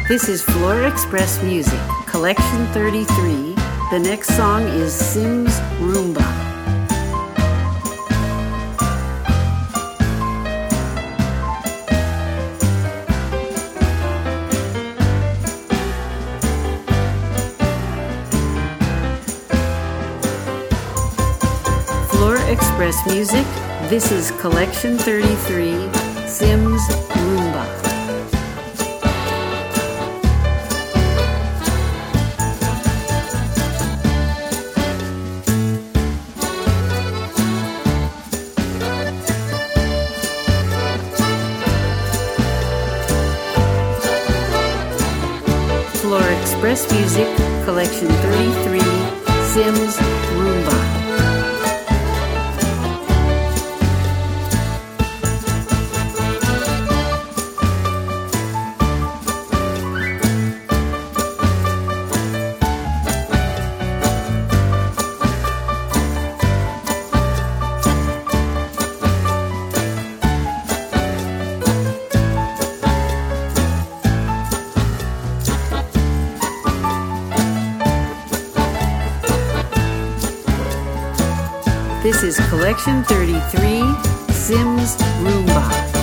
This is Flora Express Music, Collection 33. The next song is Sims Roomba. Flora Express Music, this is Collection 33, Sims Roomba. Flora Express Music, Collection 33, Sims Roomba. This is Collection 33, Sims Roomba.